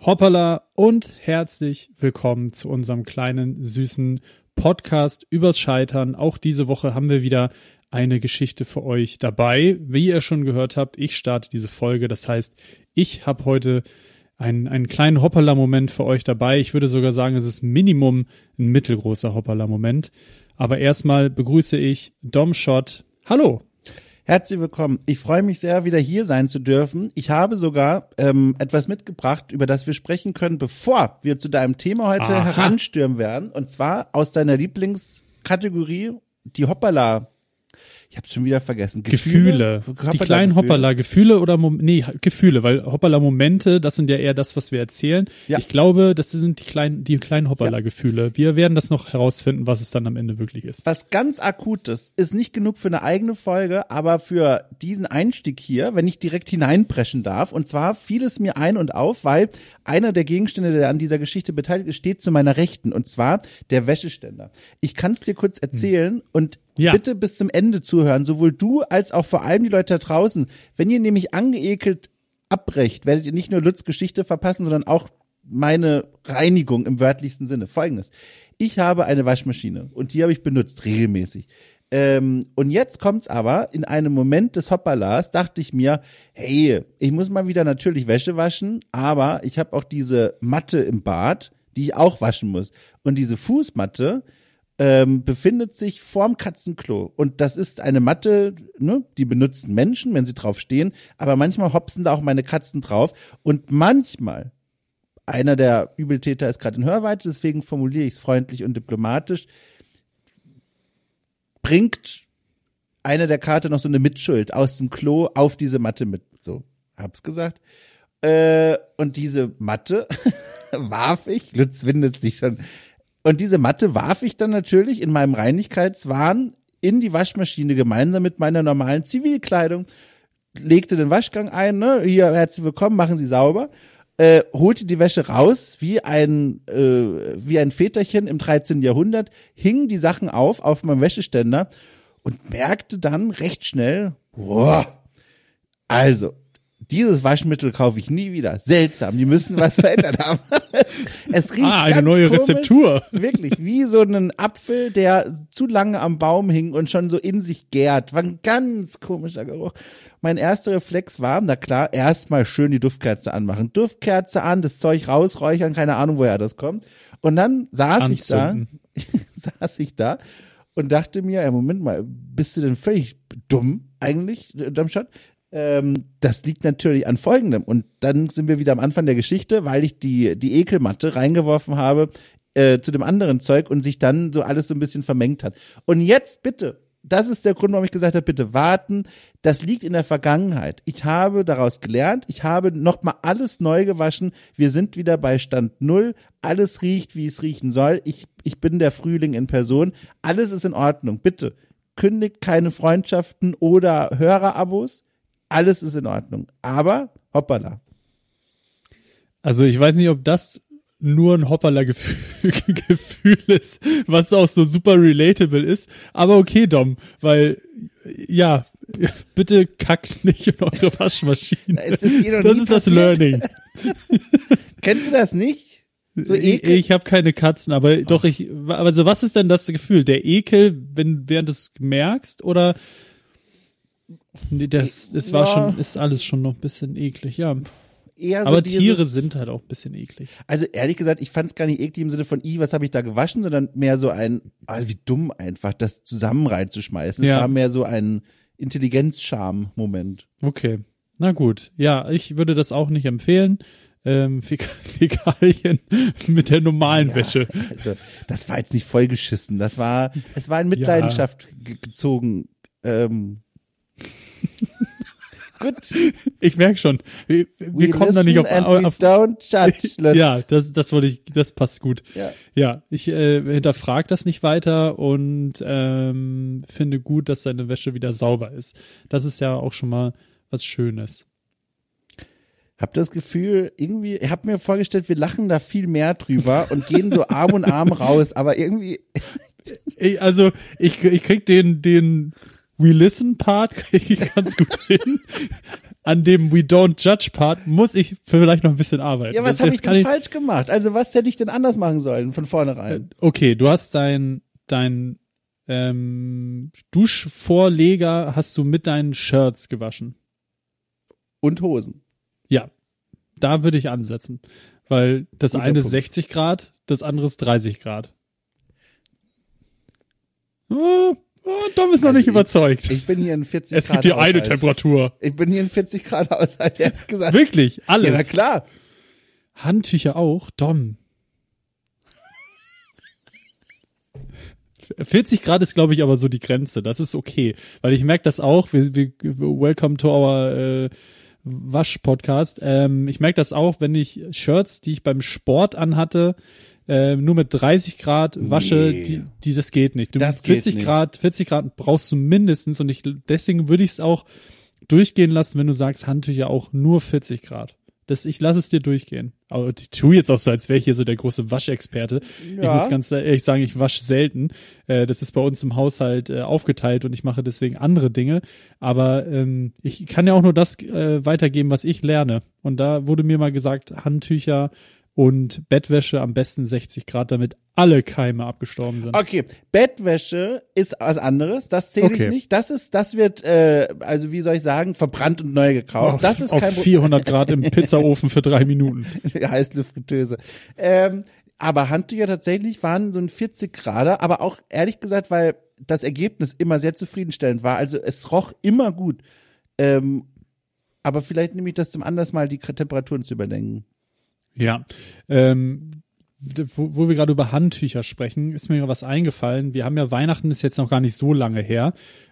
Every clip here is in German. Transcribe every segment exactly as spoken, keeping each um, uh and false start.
Hoppala und herzlich willkommen zu unserem kleinen, süßen Podcast übers Scheitern. Auch diese Woche haben wir wieder eine Geschichte für euch dabei. Wie ihr schon gehört habt, ich starte diese Folge. Das heißt, ich habe heute einen, einen kleinen Hoppala-Moment für euch dabei. Ich würde sogar sagen, es ist Minimum ein mittelgroßer Hoppala-Moment. Aber erstmal begrüße ich Dom Schott. Hallo. Herzlich willkommen. Ich freue mich sehr, wieder hier sein zu dürfen. Ich habe sogar ähm, etwas mitgebracht, über das wir sprechen können, bevor wir zu deinem Thema heute Aha. heranstürmen werden. Und zwar aus deiner Lieblingskategorie, die Hoppala. Ich habe schon wieder vergessen. Gefühle. Gefühle. Die kleinen Hoppala, Gefühle oder Mom- nee, Gefühle, weil Hoppala Momente, das sind ja eher das, was wir erzählen. Ja. Ich glaube, das sind die kleinen, die kleinen Hoppala Gefühle. Ja. Wir werden das noch herausfinden, was es dann am Ende wirklich ist. Was ganz Akutes ist nicht genug für eine eigene Folge, aber für diesen Einstieg hier, wenn ich direkt hineinpreschen darf. Und zwar fiel es mir ein und auf, weil einer der Gegenstände, der an dieser Geschichte beteiligt ist, steht zu meiner Rechten. Und zwar der Wäscheständer. Ich kann es dir kurz erzählen hm. und Ja. bitte bis zum Ende zuhören, sowohl du als auch vor allem die Leute da draußen. Wenn ihr nämlich angeekelt abbrecht, werdet ihr nicht nur Lutz Geschichte verpassen, sondern auch meine Reinigung im wörtlichsten Sinne. Folgendes: Ich habe eine Waschmaschine und die habe ich benutzt regelmäßig. Ähm, und jetzt kommt's aber, in einem Moment des Hoppalas dachte ich mir, hey, ich muss mal wieder natürlich Wäsche waschen, aber ich habe auch diese Matte im Bad, die ich auch waschen muss. Und diese Fußmatte Ähm, befindet sich vorm Katzenklo. Und das ist eine Matte, ne, die benutzen Menschen, wenn sie drauf stehen, aber manchmal hopsen da auch meine Katzen drauf. Und manchmal, einer der Übeltäter ist gerade in Hörweite, deswegen formuliere ich es freundlich und diplomatisch, bringt einer der Kater noch so eine Mitschuld aus dem Klo auf diese Matte mit. So, hab's gesagt. Äh, und diese Matte warf ich, Lutz windet sich schon. Und diese Matte warf ich dann natürlich in meinem Reinigkeitswahn in die Waschmaschine gemeinsam mit meiner normalen Zivilkleidung, legte den Waschgang ein, ne, hier, herzlich willkommen, machen Sie sauber, äh, holte die Wäsche raus, wie ein, äh, wie ein Väterchen im dreizehnten Jahrhundert, hing die Sachen auf, auf meinem Wäscheständer und merkte dann recht schnell, boah, also, dieses Waschmittel kaufe ich nie wieder. Seltsam, die müssen was verändert haben. Es riecht ah, eine ganz neue komisch, Rezeptur. Wirklich, wie so ein Apfel, der zu lange am Baum hing und schon so in sich gärt. War ein ganz komischer Geruch. Mein erster Reflex war, na klar, erstmal schön die Duftkerze anmachen. Duftkerze an, das Zeug rausräuchern, keine Ahnung, woher das kommt. Und dann saß Anzünden. ich da, saß ich da und dachte mir, ja, Moment mal, bist du denn völlig dumm eigentlich, Domschott? Ähm, das liegt natürlich an Folgendem. Und dann sind wir wieder am Anfang der Geschichte, weil ich die die Ekelmatte reingeworfen habe äh, zu dem anderen Zeug und sich dann so alles so ein bisschen vermengt hat. Und jetzt bitte, das ist der Grund, warum ich gesagt habe, bitte warten. Das liegt in der Vergangenheit. Ich habe daraus gelernt. Ich habe nochmal alles neu gewaschen. Wir sind wieder bei Stand Null. Alles riecht, wie es riechen soll. Ich ich bin der Frühling in Person. Alles ist in Ordnung. Bitte kündigt keine Freundschaften oder Hörerabos. Alles ist in Ordnung, aber hoppala. Also ich weiß nicht, ob das nur ein Hoppala-Gefühl Gefühl ist, was auch so super relatable ist, aber okay, Dom, weil, ja, bitte kackt nicht in eure Waschmaschine. Es ist das ist das Learning. Kennst du das nicht? So Ekel? Ich, ich habe keine Katzen, aber oh. doch ich, also was ist denn das Gefühl? Der Ekel, wenn während du es merkst, oder nee, das, es war ja. schon, ist alles schon noch ein bisschen eklig, ja. Eher so aber dieses, Tiere sind halt auch ein bisschen eklig. Also ehrlich gesagt, ich fand es gar nicht eklig im Sinne von, i, was habe ich da gewaschen, sondern mehr so ein, oh, wie dumm einfach, das zusammen reinzuschmeißen. Es ja. war mehr so ein Intelligenz-Charme-Moment. Okay, na gut. Ja, ich würde das auch nicht empfehlen. Ähm, Fäkalien mit der normalen ja, Wäsche. Also, das war jetzt nicht vollgeschissen. Das war, es war in Mitleidenschaft ja. ge- gezogen. Ähm. Gut. Ich merke schon, wir, wir kommen da nicht auf, auf don't judge. Ja, das das wollte ich, das passt gut. Ja, ja ich äh, hinterfrage das nicht weiter und ähm, finde gut, dass deine Wäsche wieder sauber ist. Das ist ja auch schon mal was Schönes. Hab das Gefühl, irgendwie, ich hab mir vorgestellt, wir lachen da viel mehr drüber und gehen so Arm in Arm raus, aber irgendwie. ich, also ich ich krieg den den We Listen Part kriege ich ganz gut hin. an dem We Don't Judge Part muss ich vielleicht noch ein bisschen arbeiten. Ja, was Das- habe das ich kann denn falsch gemacht? Also was hätte ich denn anders machen sollen von vornherein? Okay, du hast dein, dein ähm, Duschvorleger hast du mit deinen Shirts gewaschen. Und Hosen. Ja, da würde ich ansetzen. Weil das Guter eine ist Punkt. sechzig Grad, das andere ist dreißig Grad. Oh, oh, Dom ist noch Also nicht ich- überzeugt. Ich bin hier in vierzig Es Grad gibt hier eine Haushalt. Temperatur. Ich bin hier in vierzig Grad Haushalt, ehrlich gesagt. Wirklich, alles. Ja, na klar. Handtücher auch, Dom. vierzig Grad ist, glaube ich, aber so die Grenze. Das ist okay. Weil ich merke das auch. Wir, wir, welcome to our äh, Wasch-Podcast. Ähm, ich merke das auch, wenn ich Shirts, die ich beim Sport anhatte, äh, nur mit dreißig Grad wasche, Nee. die, die, das geht nicht. Du, Das geht vierzig nicht. Grad, vierzig Grad brauchst du mindestens und ich, deswegen würde ich es auch durchgehen lassen, wenn du sagst, Handtücher auch nur vierzig Grad. Das, ich lasse es dir durchgehen. Aber ich tue jetzt auch so, als wäre ich hier so der große Waschexperte. Ich Ja. muss ganz ehrlich sagen, ich wasche selten. Äh, das ist bei uns im Haushalt äh, aufgeteilt und ich mache deswegen andere Dinge. Aber ähm, ich kann ja auch nur das äh, weitergeben, was ich lerne. Und da wurde mir mal gesagt, Handtücher und Bettwäsche am besten sechzig Grad, damit alle Keime abgestorben sind. Okay, Bettwäsche ist was anderes, das zähle Okay. ich nicht. Das ist, das wird, äh, also wie soll ich sagen, verbrannt und neu gekauft. Auf, das ist auf kein Problem. vierhundert Grad im Pizzaofen für drei Minuten. Heißluftfritteuse. Ähm, aber Handtücher tatsächlich waren so ein vierzig Grad, aber auch ehrlich gesagt, weil das Ergebnis immer sehr zufriedenstellend war. Also es roch immer gut. Ähm, aber vielleicht nehme ich das zum Anlass, mal die Temperaturen zu überdenken. Ja, ähm, wo, wo wir gerade über Handtücher sprechen, ist mir was eingefallen. Wir haben ja Weihnachten, ist jetzt noch gar nicht so lange her.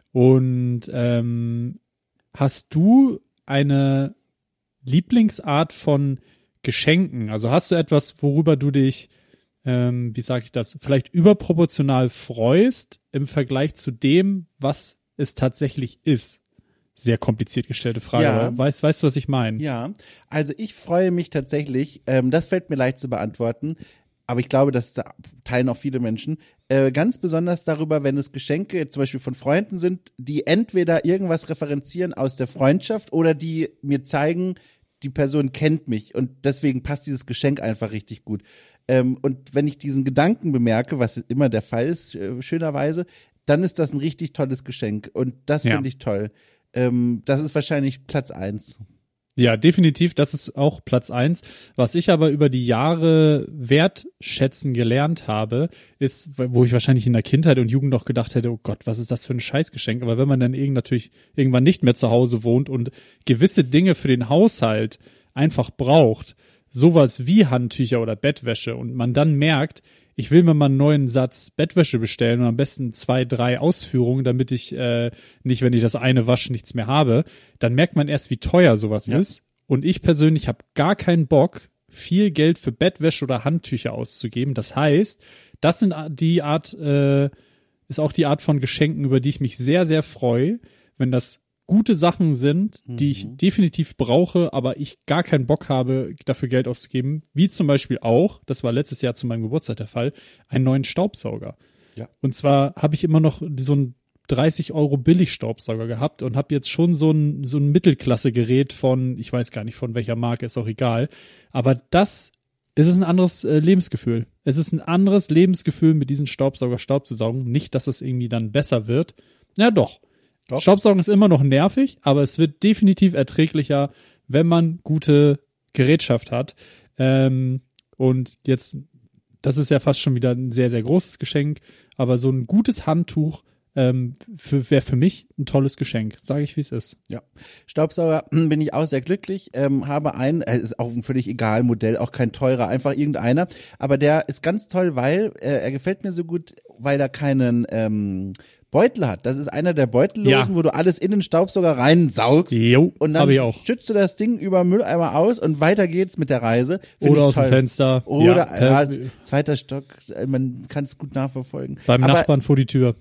Und ähm, hast du eine Lieblingsart von Geschenken? Also hast du etwas, worüber du dich, ähm, wie sage ich das, vielleicht überproportional freust im Vergleich zu dem, was es tatsächlich ist? Sehr kompliziert gestellte Frage. Ja. Aber weißt, weißt du, was ich meine? Ja, also ich freue mich tatsächlich, ähm, das fällt mir leicht zu beantworten, aber ich glaube, das teilen auch viele Menschen, äh, ganz besonders darüber, wenn es Geschenke zum Beispiel von Freunden sind, die entweder irgendwas referenzieren aus der Freundschaft oder die mir zeigen, die Person kennt mich und deswegen passt dieses Geschenk einfach richtig gut. Ähm, und wenn ich diesen Gedanken bemerke, was immer der Fall ist, äh, schönerweise, dann ist das ein richtig tolles Geschenk und das Ja. finde ich toll. Ähm, das ist wahrscheinlich Platz eins. Ja, definitiv, das ist auch Platz eins. Was ich aber über die Jahre wertschätzen gelernt habe, ist, wo ich wahrscheinlich in der Kindheit und Jugend noch gedacht hätte, oh Gott, was ist das für ein Scheißgeschenk? Aber wenn man dann irgend natürlich irgendwann nicht mehr zu Hause wohnt und gewisse Dinge für den Haushalt einfach braucht, sowas wie Handtücher oder Bettwäsche und man dann merkt, ich will mir mal einen neuen Satz Bettwäsche bestellen und am besten zwei, drei Ausführungen, damit ich äh, nicht, wenn ich das eine wasche, nichts mehr habe, dann merkt man erst, wie teuer sowas Ja. ist. Und ich persönlich habe gar keinen Bock, viel Geld für Bettwäsche oder Handtücher auszugeben. Das heißt, das sind die Art, äh, ist auch die Art von Geschenken, über die ich mich sehr, sehr freue, wenn das gute Sachen sind, die ich definitiv brauche, aber ich gar keinen Bock habe, dafür Geld auszugeben, wie zum Beispiel auch, das war letztes Jahr zu meinem Geburtstag der Fall, einen neuen Staubsauger. Ja. Und zwar habe ich immer noch so einen dreißig Euro Billigstaubsauger gehabt und habe jetzt schon so ein, so ein Mittelklasse-Gerät von, ich weiß gar nicht von welcher Marke, ist auch egal, aber das es ist ein anderes äh, Lebensgefühl. Es ist ein anderes Lebensgefühl, mit diesem Staubsauger Staub zu saugen. Nicht, dass es irgendwie dann besser wird. Ja, doch. Doch. Staubsaugen ist immer noch nervig, aber es wird definitiv erträglicher, wenn man gute Gerätschaft hat. Ähm, und jetzt, das ist ja fast schon wieder ein sehr, sehr großes Geschenk, aber so ein gutes Handtuch ähm, für, wäre für mich ein tolles Geschenk. Sage ich, wie es ist. Ja, Staubsauger bin ich auch sehr glücklich, ähm, habe einen, äh, ist auch ein völlig egal Modell, auch kein teurer, einfach irgendeiner, aber der ist ganz toll, weil äh, er gefällt mir so gut, weil er keinen ähm, Beutel hat. Das ist einer der Beutellosen, Ja. wo du alles in den Staubsauger reinsaugst Jo, und habe ich dann auch. schützt du das Ding über Mülleimer aus und weiter geht's mit der Reise. Find Oder ich aus dem toll. Fenster. Oder ja, ja, per- zweiter Stock, äh, man kann es gut nachverfolgen. beim aber Nachbarn vor die Tür.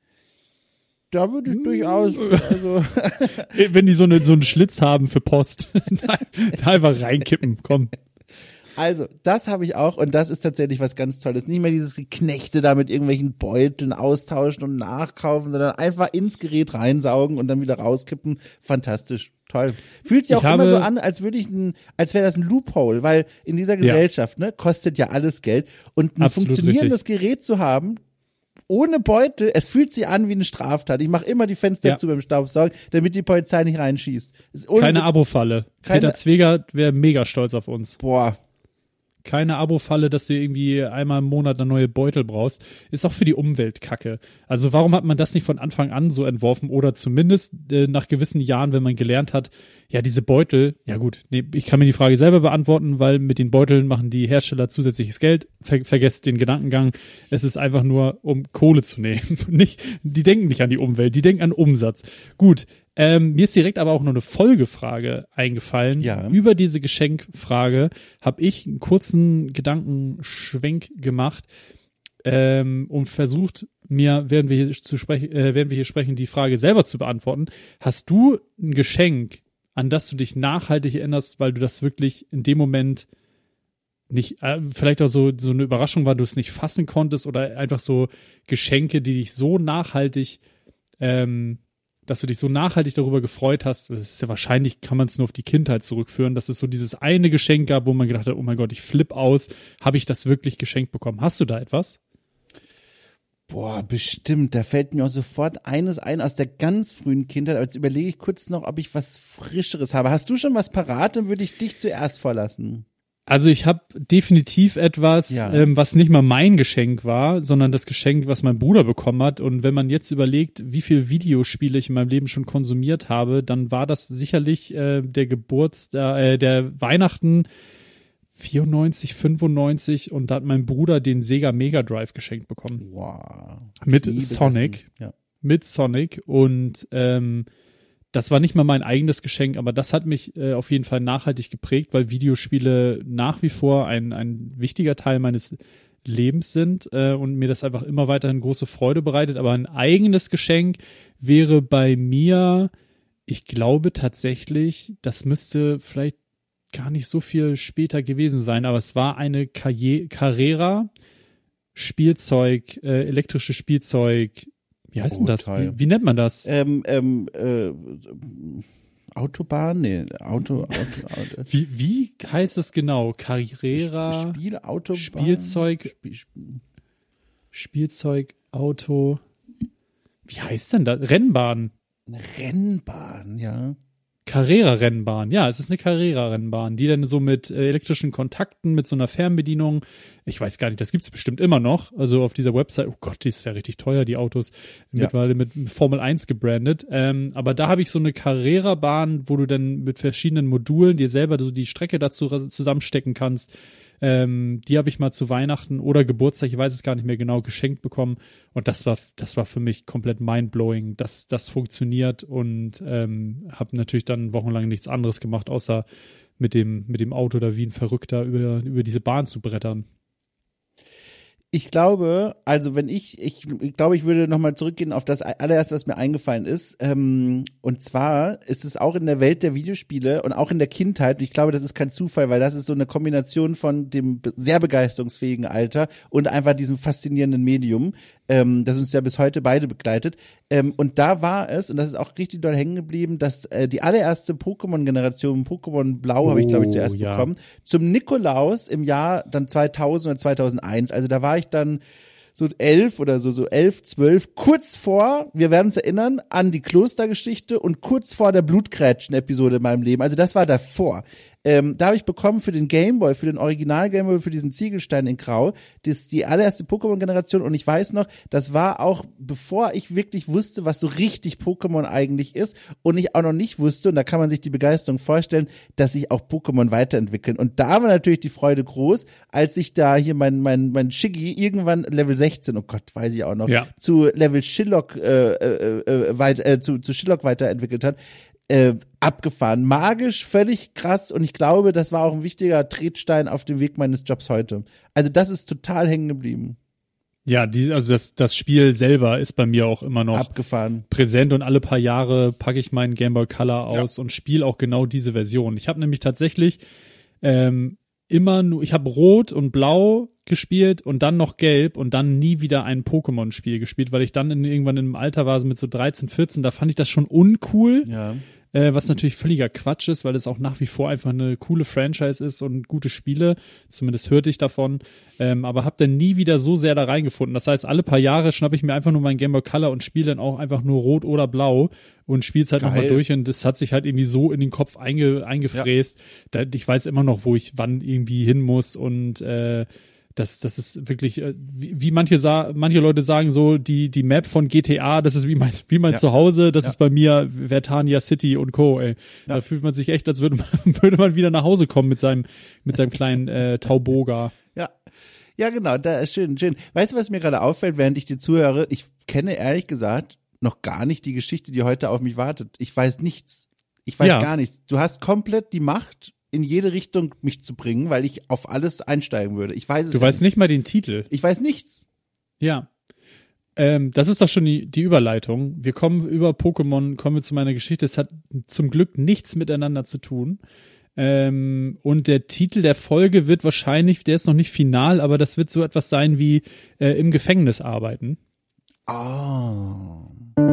da würde ich durchaus, also Wenn die so, eine, so einen Schlitz haben für Post, da, da einfach reinkippen, komm. Also, das habe ich auch und das ist tatsächlich was ganz Tolles. Nicht mehr dieses Geknechte da mit irgendwelchen Beuteln austauschen und nachkaufen, sondern einfach ins Gerät reinsaugen und dann wieder rauskippen. Fantastisch. Toll. Fühlt sich auch Ich immer habe- so an, als würde ich ein, als wäre das ein Loophole, weil in dieser Gesellschaft, ne, kostet ja alles Geld und ein Absolut funktionierendes Gerät zu haben, ohne Beutel, es fühlt sich an wie eine Straftat. Ich mache immer die Fenster Ja. zu beim Staubsaugen, damit die Polizei nicht reinschießt. Ist ohne Keine Witz. Abo-Falle. Keine- Peter Zwegert wäre mega stolz auf uns. Boah. Keine Abo-Falle, dass du irgendwie einmal im Monat eine neue Beutel brauchst. Ist auch für die Umwelt Kacke. Also warum hat man das nicht von Anfang an so entworfen oder zumindest äh, nach gewissen Jahren, wenn man gelernt hat, ja, diese Beutel, ja gut, nee, ich kann mir die Frage selber beantworten, weil mit den Beuteln machen die Hersteller zusätzliches Geld. Ver vergesst den Gedankengang. Es ist einfach nur, um Kohle zu nehmen. nicht, die denken nicht an die Umwelt, die denken an Umsatz. Gut. Ähm, mir ist direkt aber auch noch eine Folgefrage eingefallen. Ja. Über diese Geschenkfrage habe ich einen kurzen Gedankenschwenk gemacht ähm, und versucht, mir, während wir hier zu sprechen, äh, während wir hier sprechen, die Frage selber zu beantworten. Hast du ein Geschenk, an das du dich nachhaltig erinnerst, weil du das wirklich in dem Moment nicht, äh, vielleicht auch so, so eine Überraschung war, du es nicht fassen konntest oder einfach so Geschenke, die dich so nachhaltig ähm, dass du dich so nachhaltig darüber gefreut hast, das ist ja wahrscheinlich, kann man es nur auf die Kindheit zurückführen, dass es so dieses eine Geschenk gab, wo man gedacht hat, oh mein Gott, ich flipp aus, habe ich das wirklich geschenkt bekommen? Hast du da etwas? Boah, bestimmt. Da fällt mir auch sofort eines ein aus der ganz frühen Kindheit. Aber jetzt überlege ich kurz noch, ob ich was Frischeres habe. Hast du schon was parat? Dann würde ich dich zuerst vorlassen. Also ich habe definitiv etwas, Ja. ähm, was nicht mal mein Geschenk war, sondern das Geschenk, was mein Bruder bekommen hat. Und wenn man jetzt überlegt, wie viel Videospiele ich in meinem Leben schon konsumiert habe, dann war das sicherlich äh, der Geburtstag, äh, der Weihnachten vierundneunzig, fünfundneunzig und da hat mein Bruder den Sega Mega Drive geschenkt bekommen. Wow. Mit Nie Sonic. besessen. Ja. Mit Sonic und ähm, das war nicht mal mein eigenes Geschenk, aber das hat mich äh, auf jeden Fall nachhaltig geprägt, weil Videospiele nach wie vor ein, ein wichtiger Teil meines Lebens sind äh, und mir das einfach immer weiterhin große Freude bereitet. Aber ein eigenes Geschenk wäre bei mir, ich glaube tatsächlich, das müsste vielleicht gar nicht so viel später gewesen sein, aber es war eine Carriera, Carrera Spielzeug, äh, elektrische Spielzeug. Wie heißt Oh, denn das? toll. Wie, wie nennt man das? Ähm, ähm, äh, Autobahn? Nee, Auto, Auto, Auto. Wie, wie heißt es genau? Carrera, Spielautobahn? Spielzeug, Spiel, Spiel. Spielzeug, Auto. Wie heißt denn das? Rennbahn. Eine Rennbahn, ja. Carrera-Rennbahn. Ja, es ist eine Carrera-Rennbahn, die dann so mit äh, elektrischen Kontakten, mit so einer Fernbedienung, ich weiß gar nicht, das gibt's bestimmt immer noch, also auf dieser Website, oh Gott, die ist ja richtig teuer, die Autos, Ja. mittlerweile mit Formel eins gebrandet, ähm, aber da habe ich so eine Carrera-Bahn, wo du dann mit verschiedenen Modulen dir selber so die Strecke dazu ra- zusammenstecken kannst. Ähm, die habe ich mal zu Weihnachten oder Geburtstag, ich weiß es gar nicht mehr genau, geschenkt bekommen. Und das war, das war für mich komplett mindblowing, dass das funktioniert und ähm, habe natürlich dann wochenlang nichts anderes gemacht, außer mit dem, mit dem Auto da wie ein Verrückter über, über diese Bahn zu brettern. Ich glaube, also wenn ich, ich, ich glaube, ich würde nochmal zurückgehen auf das allererste, was mir eingefallen ist. Ähm, und zwar ist es auch in der Welt der Videospiele und auch in der Kindheit, und ich glaube, das ist kein Zufall, weil das ist so eine Kombination von dem be- sehr begeisterungsfähigen Alter und einfach diesem faszinierenden Medium, ähm, das uns ja bis heute beide begleitet. Ähm, und da war es, und das ist auch richtig doll hängen geblieben, dass äh, die allererste Pokémon-Generation, Pokémon Blau, habe ich glaube ich Oh, zuerst ja. bekommen, zum Nikolaus im Jahr dann zweitausend oder zweitausendeins. Also da war ich dann so elf oder so, so elf, zwölf, kurz vor, wir werden uns erinnern, an die Klostergeschichte und kurz vor der Blutgrätschen-Episode in meinem Leben. Also das war davor. Ähm, da habe ich bekommen für den Gameboy, für den Original Gameboy, für diesen Ziegelstein in Grau, das ist die allererste Pokémon-Generation und ich weiß noch, das war auch, bevor ich wirklich wusste, was so richtig Pokémon eigentlich ist und ich auch noch nicht wusste, und da kann man sich die Begeisterung vorstellen, dass sich auch Pokémon weiterentwickeln. Und da war natürlich die Freude groß, als ich da hier mein, mein, mein Shiggy irgendwann Level sechzehn, oh Gott, weiß ich auch noch, Ja. zu Level Shillock, äh, äh, äh, weit, äh, zu, zu Shillock weiterentwickelt hat. Äh, abgefahren, magisch, völlig krass und ich glaube, das war auch ein wichtiger Tretstein auf dem Weg meines Jobs heute. Also das ist total hängen geblieben. Ja, die, also das, das Spiel selber ist bei mir auch immer noch Abgefahren. präsent und alle paar Jahre packe ich meinen Game Boy Color aus und spiele auch genau diese Version. Ich habe nämlich tatsächlich, ähm, immer nur, ich habe Rot und Blau gespielt und dann noch Gelb und dann nie wieder ein Pokémon-Spiel gespielt, weil ich dann in, irgendwann im Alter war, so mit so dreizehn, vierzehn, da fand ich das schon uncool. Ja. Äh, was natürlich völliger Quatsch ist, weil es auch nach wie vor einfach eine coole Franchise ist und gute Spiele, zumindest hörte ich davon, ähm, aber habe dann nie wieder so sehr da reingefunden. Das heißt, alle paar Jahre schnappe ich mir einfach nur mein Game Boy Color und spiele dann auch einfach nur Rot oder Blau und spiel's halt nochmal durch und das hat sich halt irgendwie so in den Kopf einge, eingefräst. Ja. Da, ich weiß immer noch, wo ich wann irgendwie hin muss und äh, Das, das ist wirklich, wie, wie manche sa- manche Leute sagen so, die, die Map von G T A, das ist wie mein, wie mein Ja. Zuhause, das Ja. ist bei mir Vertania City und Co., ey. Ja. Da fühlt man sich echt, als würde man, würde man wieder nach Hause kommen mit seinem, mit seinem kleinen, äh, Tauboga. Ja. Ja, genau, da ist schön, schön. Weißt du, was mir gerade auffällt, während ich dir zuhöre? Ich kenne ehrlich gesagt noch gar nicht die Geschichte, die heute auf mich wartet. Ich weiß nichts. Ich weiß Ja. gar nichts. Du hast komplett die Macht, in jede Richtung mich zu bringen, weil ich auf alles einsteigen würde. Ich weiß es Du ja weißt nicht mal den Titel. Ich weiß nichts. Ja. Ähm, das ist doch schon die, die Überleitung. Wir kommen über Pokémon, kommen wir zu meiner Geschichte. Es hat zum Glück nichts miteinander zu tun. Ähm, und der Titel der Folge wird wahrscheinlich, der ist noch nicht final, aber das wird so etwas sein wie äh, im Gefängnis arbeiten. Oh.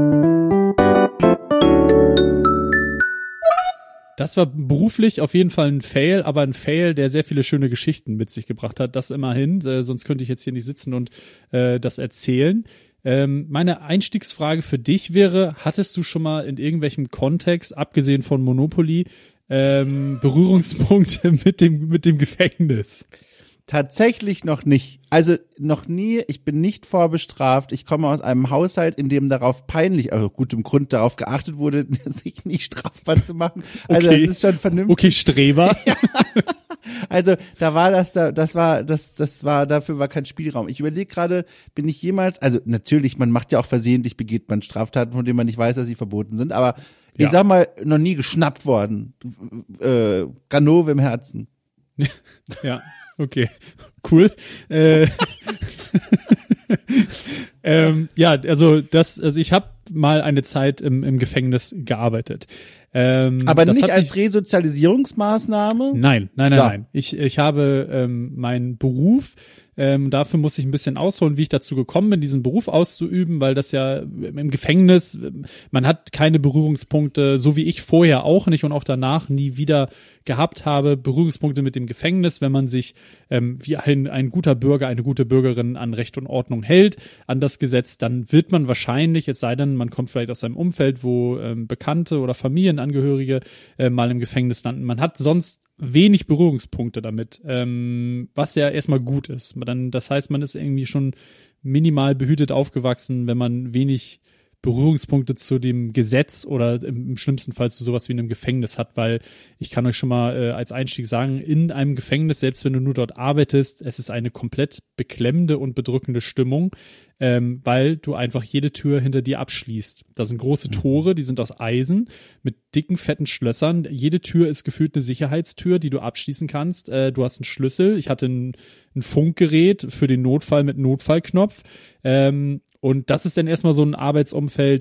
Das war beruflich auf jeden Fall ein Fail, aber ein Fail, der sehr viele schöne Geschichten mit sich gebracht hat. Das immerhin, äh, sonst könnte ich jetzt hier nicht sitzen und äh, das erzählen. Ähm, meine Einstiegsfrage für dich wäre, hattest du schon mal in irgendwelchem Kontext, abgesehen von Monopoly, ähm, Berührungspunkte mit dem, mit dem Gefängnis? Tatsächlich noch nicht. Also noch nie, ich bin nicht vorbestraft. Ich komme aus einem Haushalt, in dem darauf peinlich, also gutem Grund darauf geachtet wurde, sich nicht strafbar zu machen. Also Okay. das ist schon vernünftig. Okay, Streber. Also da war das, da, das war, das, das war, dafür war kein Spielraum. Ich überlege gerade, bin ich jemals, also natürlich, man macht ja auch versehentlich, begeht man Straftaten, von denen man nicht weiß, dass sie verboten sind, aber Ja. ich sag mal, noch nie geschnappt worden. Äh, Ganove im Herzen. Ja, okay, cool. Äh, ähm, ja, also das, also ich habe mal eine Zeit im, im Gefängnis gearbeitet. Ähm, Aber das nicht hat als sich, Resozialisierungsmaßnahme? Nein, nein, nein, So. nein. Ich, ich habe ähm, meinen Beruf, ähm, dafür muss ich ein bisschen ausholen, wie ich dazu gekommen bin, diesen Beruf auszuüben, weil das ja im Gefängnis, man hat keine Berührungspunkte, so wie ich vorher auch nicht und auch danach nie wieder gehabt habe, Berührungspunkte mit dem Gefängnis, wenn man sich ähm, wie ein, ein guter Bürger, eine gute Bürgerin an Recht und Ordnung hält, an das Gesetz, dann wird man wahrscheinlich, es sei denn, man kommt vielleicht aus einem Umfeld, wo ähm, Bekannte oder Familienangehörige äh, mal im Gefängnis landen. Man hat sonst wenig Berührungspunkte damit, ähm, was ja erstmal gut ist. Dann, das heißt, man ist irgendwie schon minimal behütet aufgewachsen, wenn man wenig Berührungspunkte zu dem Gesetz oder im, im schlimmsten Fall zu sowas wie einem Gefängnis hat, weil ich kann euch schon mal äh, als Einstieg sagen, in einem Gefängnis, selbst wenn du nur dort arbeitest, es ist eine komplett beklemmende und bedrückende Stimmung, ähm, weil du einfach jede Tür hinter dir abschließt. Da sind große Tore, die sind aus Eisen mit dicken, fetten Schlössern. Jede Tür ist gefühlt eine Sicherheitstür, die du abschließen kannst. Äh, du hast einen Schlüssel. Ich hatte ein, ein Funkgerät für den Notfall mit Notfallknopf. Ähm, und das ist dann erstmal so ein Arbeitsumfeld,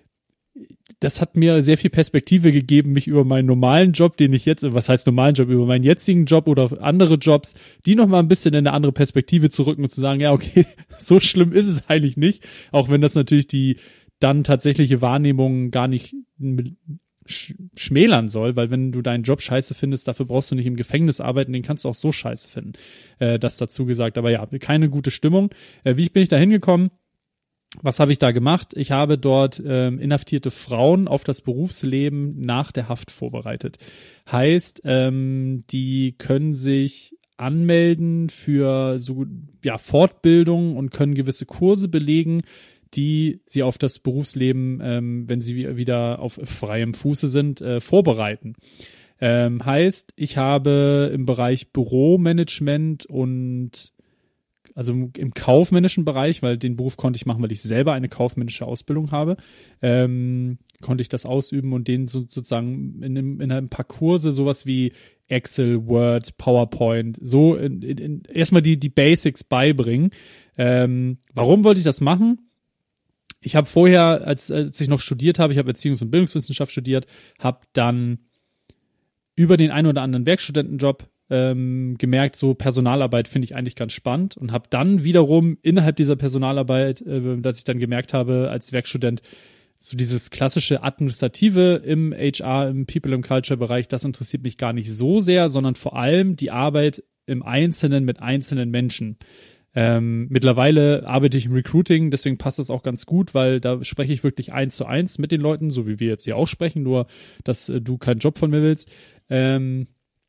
das hat mir sehr viel Perspektive gegeben, mich über meinen normalen Job, den ich jetzt, was heißt normalen Job, über meinen jetzigen Job oder andere Jobs, die noch mal ein bisschen in eine andere Perspektive zu rücken und zu sagen, ja, okay, so schlimm ist es eigentlich nicht, auch wenn das natürlich die dann tatsächliche Wahrnehmung gar nicht sch- schmälern soll, weil wenn du deinen Job scheiße findest, dafür brauchst du nicht im Gefängnis arbeiten, den kannst du auch so scheiße finden. Äh, das dazu gesagt, aber ja, keine gute Stimmung. Äh, wie bin ich da hingekommen? Was habe ich da gemacht? Ich habe dort ähm, inhaftierte Frauen auf das Berufsleben nach der Haft vorbereitet. Heißt, ähm, die können sich anmelden für so ja Fortbildung und können gewisse Kurse belegen, die sie auf das Berufsleben, ähm, wenn sie wieder auf freiem Fuße sind, äh, vorbereiten. Ähm, heißt, ich habe im Bereich Büromanagement und also im kaufmännischen Bereich, weil den Beruf konnte ich machen, weil ich selber eine kaufmännische Ausbildung habe, ähm, konnte ich das ausüben und denen so, sozusagen in einem, in einem paar Kurse sowas wie Excel, Word, PowerPoint, so in, in, in, erstmal die, die Basics beibringen. Ähm, warum wollte ich das machen? Ich habe vorher, als, als ich noch studiert habe, ich habe Erziehungs- und Bildungswissenschaft studiert, habe dann über den einen oder anderen Werkstudentenjob ähm, gemerkt, so Personalarbeit finde ich eigentlich ganz spannend und habe dann wiederum innerhalb dieser Personalarbeit, äh, dass ich dann gemerkt habe als Werkstudent, so dieses klassische Administrative im H R, im People and Culture Bereich, das interessiert mich gar nicht so sehr, sondern vor allem die Arbeit im Einzelnen mit einzelnen Menschen. Ähm, mittlerweile arbeite ich im Recruiting, deswegen passt das auch ganz gut, weil da spreche ich wirklich eins zu eins mit den Leuten, so wie wir jetzt hier auch sprechen, nur dass äh, du keinen Job von mir willst. Ähm,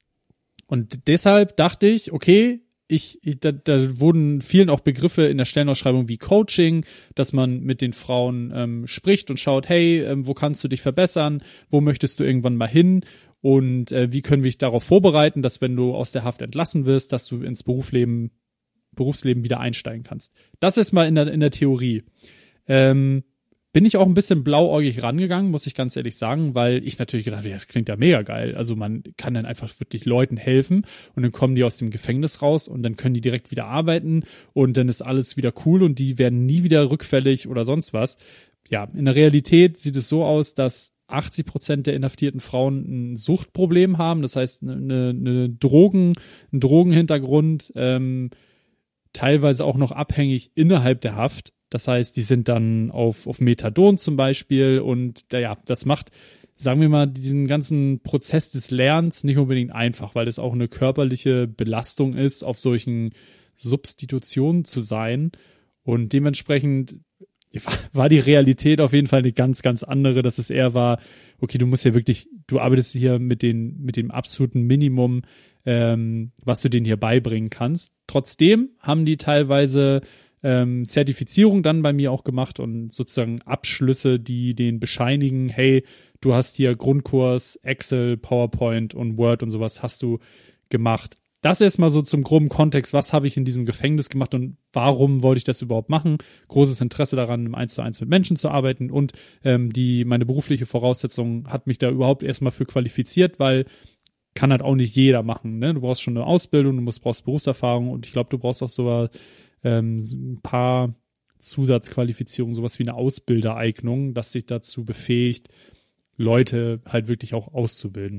und deshalb dachte ich, okay, ich, ich da, da wurden vielen auch Begriffe in der Stellenausschreibung wie Coaching, dass man mit den Frauen ähm, spricht und schaut, hey, ähm, wo kannst du dich verbessern, wo möchtest du irgendwann mal hin und äh, wie können wir dich darauf vorbereiten, dass wenn du aus der Haft entlassen wirst, dass du ins Berufsleben, Berufsleben wieder einsteigen kannst. Das ist mal in der, in der Theorie. Ähm, bin ich auch ein bisschen blauäugig rangegangen, muss ich ganz ehrlich sagen, weil ich natürlich gedacht habe, ja, das klingt ja mega geil. Also man kann dann einfach wirklich Leuten helfen und dann kommen die aus dem Gefängnis raus und dann können die direkt wieder arbeiten und dann ist alles wieder cool und die werden nie wieder rückfällig oder sonst was. Ja, in der Realität sieht es so aus, dass achtzig Prozent der inhaftierten Frauen ein Suchtproblem haben, das heißt eine, eine Drogen, einen Drogenhintergrund, ähm, teilweise auch noch abhängig innerhalb der Haft. Das heißt, die sind dann auf, auf Methadon zum Beispiel und ja, das macht, sagen wir mal, diesen ganzen Prozess des Lernens nicht unbedingt einfach, weil es auch eine körperliche Belastung ist, auf solchen Substitutionen zu sein und dementsprechend war die Realität auf jeden Fall eine ganz, ganz andere, dass es eher war, okay, du musst ja wirklich, du arbeitest hier mit den, mit dem absoluten Minimum, ähm, was du denen hier beibringen kannst. Trotzdem haben die teilweise ähm, Zertifizierung dann bei mir auch gemacht und sozusagen Abschlüsse, die den bescheinigen, hey, du hast hier Grundkurs, Excel, PowerPoint und Word und sowas hast du gemacht. Das erstmal so zum groben Kontext, was habe ich in diesem Gefängnis gemacht und warum wollte ich das überhaupt machen? Großes Interesse daran, im Eins zu eins mit Menschen zu arbeiten und ähm, die meine berufliche Voraussetzung hat mich da überhaupt erstmal für qualifiziert, weil kann halt auch nicht jeder machen. Ne? Du brauchst schon eine Ausbildung, du musst, brauchst Berufserfahrung und ich glaube, du brauchst auch so ähm, ein paar Zusatzqualifizierungen, sowas wie eine Ausbildereignung, das sich dazu befähigt, Leute halt wirklich auch auszubilden.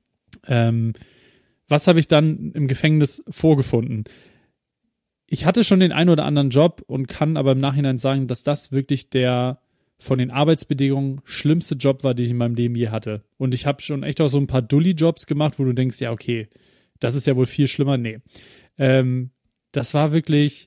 Ähm, was habe ich dann im Gefängnis vorgefunden? Ich hatte schon den einen oder anderen Job und kann aber im Nachhinein sagen, dass das wirklich der von den Arbeitsbedingungen schlimmste Job war, den ich in meinem Leben je hatte. Und ich habe schon echt auch so ein paar Dulli-Jobs gemacht, wo du denkst, ja, okay, das ist ja wohl viel schlimmer. Nee. Ähm, das war wirklich,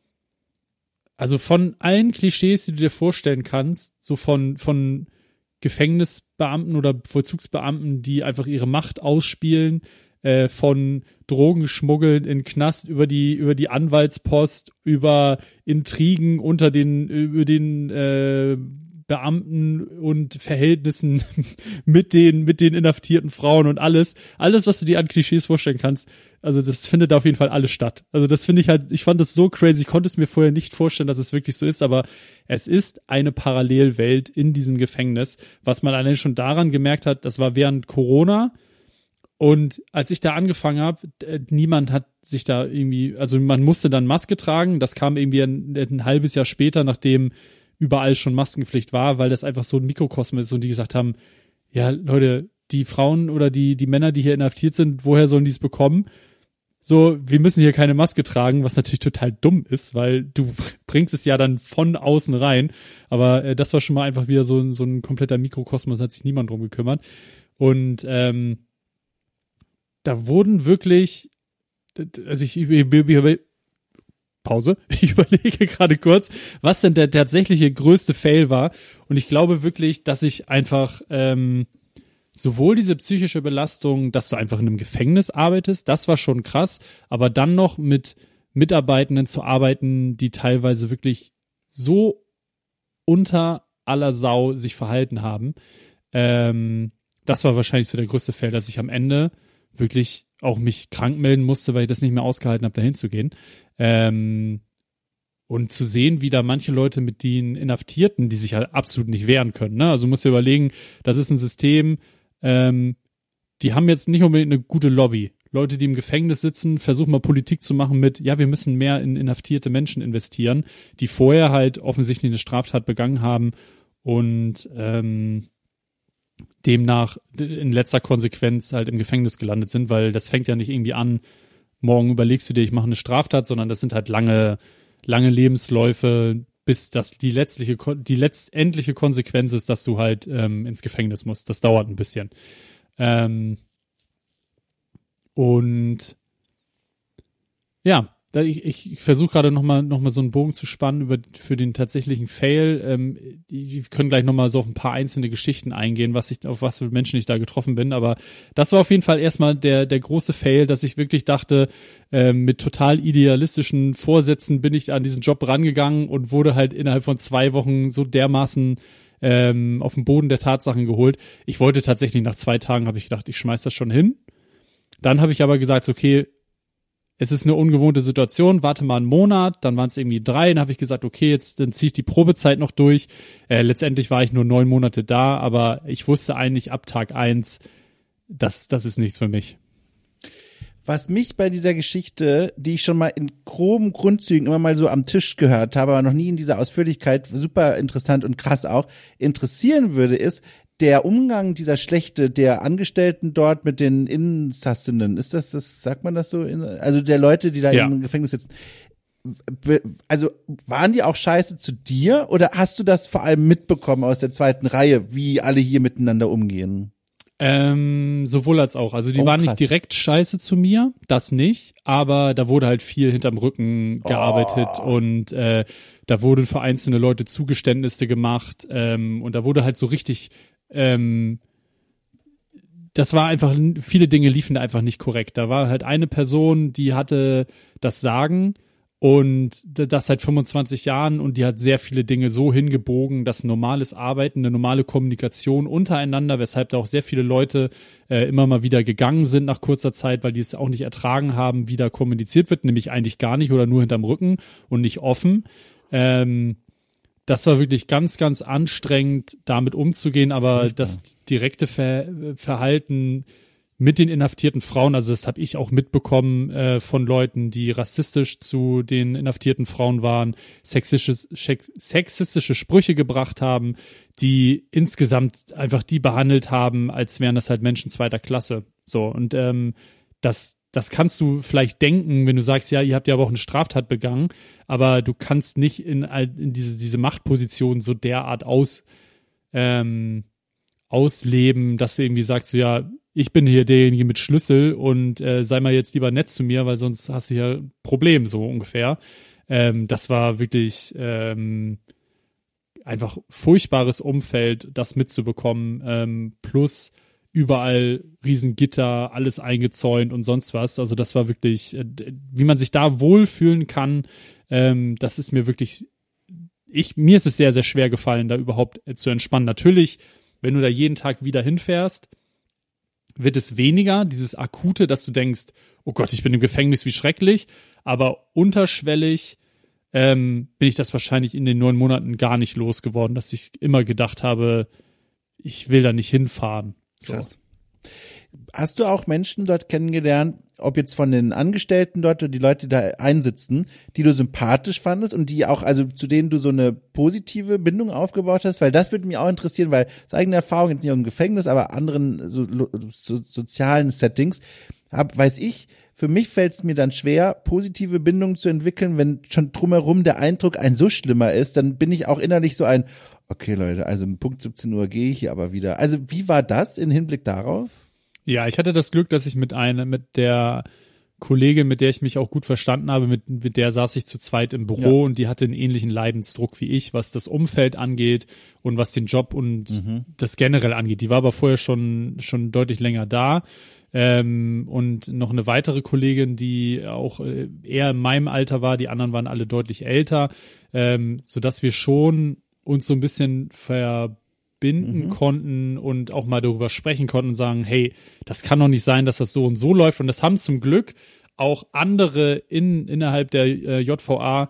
also von allen Klischees, die du dir vorstellen kannst, so von, von Gefängnisbeamten oder Vollzugsbeamten, die einfach ihre Macht ausspielen, äh, von Drogenschmuggeln in Knast über die über die Anwaltspost, über Intrigen unter den über den äh, Beamten und Verhältnissen mit den mit den inhaftierten Frauen und alles alles was du dir an Klischees vorstellen kannst, also das findet auf jeden Fall alles statt. Also das finde ich halt, ich fand das so crazy, ich konnte es mir vorher nicht vorstellen, dass es wirklich so ist, aber es ist eine Parallelwelt in diesem Gefängnis, was man allein schon daran gemerkt hat, das war während Corona. Und als ich da angefangen habe, niemand hat sich da irgendwie, also man musste dann Maske tragen, das kam irgendwie ein, ein halbes Jahr später, nachdem überall schon Maskenpflicht war, weil das einfach so ein Mikrokosmos ist und die gesagt haben, ja Leute, die Frauen oder die die Männer, die hier inhaftiert sind, woher sollen die es bekommen? So, wir müssen hier keine Maske tragen, was natürlich total dumm ist, weil du bringst es ja dann von außen rein, aber äh, das war schon mal einfach wieder so, so ein kompletter Mikrokosmos, hat sich niemand drum gekümmert und ähm, da wurden wirklich, also ich, ich, ich Pause, ich überlege gerade kurz, was denn der tatsächliche größte Fail war. Und ich glaube wirklich, dass ich einfach ähm, sowohl diese psychische Belastung, dass du einfach in einem Gefängnis arbeitest, das war schon krass, aber dann noch mit Mitarbeitenden zu arbeiten, die teilweise wirklich so unter aller Sau sich verhalten haben, ähm, das war wahrscheinlich so der größte Fail, dass ich am Ende wirklich auch mich krank melden musste, weil ich das nicht mehr ausgehalten habe, dahin zu gehen. Ähm, und zu sehen, wie da manche Leute mit den Inhaftierten, die sich halt absolut nicht wehren können, ne? Also musst du überlegen, das ist ein System, ähm, die haben jetzt nicht unbedingt eine gute Lobby. Leute, die im Gefängnis sitzen, versuchen mal Politik zu machen mit, ja, wir müssen mehr in inhaftierte Menschen investieren, die vorher halt offensichtlich eine Straftat begangen haben und ähm, demnach in letzter Konsequenz halt im Gefängnis gelandet sind, weil das fängt ja nicht irgendwie an, morgen überlegst du dir, ich mache eine Straftat, sondern das sind halt lange, lange Lebensläufe, bis das die letztliche, die letztendliche Konsequenz ist, dass du halt ähm, ins Gefängnis musst. Das dauert ein bisschen. Ähm, und ja, da ich, ich versuche gerade nochmal noch mal so einen Bogen zu spannen über für den tatsächlichen Fail. Ähm, die können gleich nochmal so auf ein paar einzelne Geschichten eingehen, was ich, auf was für Menschen ich da getroffen bin. Aber das war auf jeden Fall erstmal der, der große Fail, dass ich wirklich dachte, ähm, mit total idealistischen Vorsätzen bin ich an diesen Job rangegangen und wurde halt innerhalb von zwei Wochen so dermaßen ähm, auf den Boden der Tatsachen geholt. Ich wollte tatsächlich nach zwei Tagen, habe ich gedacht, ich schmeiß das schon hin. Dann habe ich aber gesagt, okay, es ist eine ungewohnte Situation, warte mal einen Monat, dann waren es irgendwie drei, dann habe ich gesagt, okay, jetzt dann ziehe ich die Probezeit noch durch. Äh, letztendlich war ich nur neun Monate da, aber ich wusste eigentlich ab Tag eins, das, das ist nichts für mich. Was mich bei dieser Geschichte, die ich schon mal in groben Grundzügen immer mal so am Tisch gehört habe, aber noch nie in dieser Ausführlichkeit, super interessant und krass auch, interessieren würde, ist der Umgang dieser Schlechte der Angestellten dort mit den Insassinnen. Ist das, das sagt man das so? Also der Leute, die da ja. im Gefängnis sitzen. Also waren die auch scheiße zu dir oder hast du das vor allem mitbekommen aus der zweiten Reihe, wie alle hier miteinander umgehen? Ähm, sowohl als auch. Also die oh, waren nicht direkt scheiße zu mir, das nicht, aber da wurde halt viel hinterm Rücken gearbeitet oh. und äh, da wurden für einzelne Leute Zugeständnisse gemacht ähm, und da wurde halt so richtig ähm, das war einfach, viele Dinge liefen da einfach nicht korrekt. Da war halt eine Person, die hatte das Sagen und das seit fünfundzwanzig Jahren und die hat sehr viele Dinge so hingebogen, dass normales Arbeiten, eine normale Kommunikation untereinander, weshalb da auch sehr viele Leute äh, immer mal wieder gegangen sind nach kurzer Zeit, weil die es auch nicht ertragen haben, wie da kommuniziert wird, nämlich eigentlich gar nicht oder nur hinterm Rücken und nicht offen. Ähm, das war wirklich ganz, ganz anstrengend, damit umzugehen, aber das direkte Ver- Verhalten mit den inhaftierten Frauen, also das habe ich auch mitbekommen äh, von Leuten, die rassistisch zu den inhaftierten Frauen waren, sexistische, sexistische Sprüche gebracht haben, die insgesamt einfach die behandelt haben, als wären das halt Menschen zweiter Klasse. So, und ähm, das Das kannst du vielleicht denken, wenn du sagst, ja, ihr habt ja aber auch eine Straftat begangen, aber du kannst nicht in, in diese, diese Machtposition so derart aus, ähm, ausleben, dass du irgendwie sagst, so, ja, ich bin hier derjenige mit Schlüssel und äh, sei mal jetzt lieber nett zu mir, weil sonst hast du hier ein Problem, so ungefähr. Ähm, das war wirklich ähm, einfach furchtbares Umfeld, das mitzubekommen, ähm, plus überall Riesengitter, alles eingezäunt und sonst was. Also das war wirklich, wie man sich da wohlfühlen kann, ähm, das ist mir wirklich, ich mir ist es sehr, sehr schwer gefallen, da überhaupt zu entspannen. Natürlich, wenn du da jeden Tag wieder hinfährst, wird es weniger, dieses Akute, dass du denkst, oh Gott, ich bin im Gefängnis, wie schrecklich, aber unterschwellig ähm, bin ich das wahrscheinlich in den neun Monaten gar nicht losgeworden, dass ich immer gedacht habe, ich will da nicht hinfahren. So. Krass. Hast du auch Menschen dort kennengelernt, ob jetzt von den Angestellten dort oder die Leute, die da einsitzen, die du sympathisch fandest und die auch, also zu denen du so eine positive Bindung aufgebaut hast? Weil das würde mich auch interessieren, weil aus eigener Erfahrung, jetzt nicht im Gefängnis, aber anderen so, so, sozialen Settings, hab, weiß ich, für mich fällt es mir dann schwer, positive Bindungen zu entwickeln, wenn schon drumherum der Eindruck ein so schlimmer ist, dann bin ich auch innerlich so ein, okay Leute, also um Punkt siebzehn Uhr gehe ich hier aber wieder. Also wie war das im Hinblick darauf? Ja, ich hatte das Glück, dass ich mit einer, mit der Kollegin, mit der ich mich auch gut verstanden habe, mit, mit der saß ich zu zweit im Büro ja. und die hatte einen ähnlichen Leidensdruck wie ich, was das Umfeld angeht und was den Job und mhm. das generell angeht. Die war aber vorher schon, schon deutlich länger da. Ähm, und noch eine weitere Kollegin, die auch äh, eher in meinem Alter war, die anderen waren alle deutlich älter, ähm, sodass wir schon uns so ein bisschen verbinden mhm. konnten und auch mal darüber sprechen konnten und sagen, hey, das kann doch nicht sein, dass das so und so läuft. Und das haben zum Glück auch andere in, innerhalb der äh, J V A,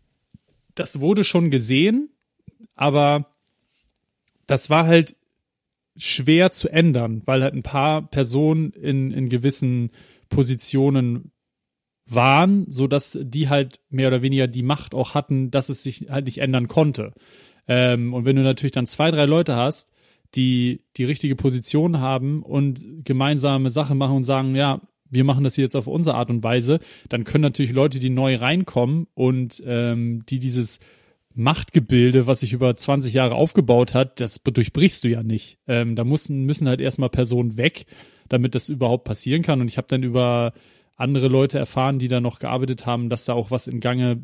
das wurde schon gesehen, aber das war halt schwer zu ändern, weil halt ein paar Personen in, in gewissen Positionen waren, so dass die halt mehr oder weniger die Macht auch hatten, dass es sich halt nicht ändern konnte. Ähm, und wenn du natürlich dann zwei, drei Leute hast, die die richtige Position haben und gemeinsame Sache machen und sagen, ja, wir machen das jetzt auf unsere Art und Weise, dann können natürlich Leute, die neu reinkommen und ähm, die dieses Machtgebilde, was sich über zwanzig Jahre aufgebaut hat, das durchbrichst du ja nicht. Ähm, da müssen, müssen halt erstmal Personen weg, damit das überhaupt passieren kann. Und ich habe dann über andere Leute erfahren, die da noch gearbeitet haben, dass da auch was in Gange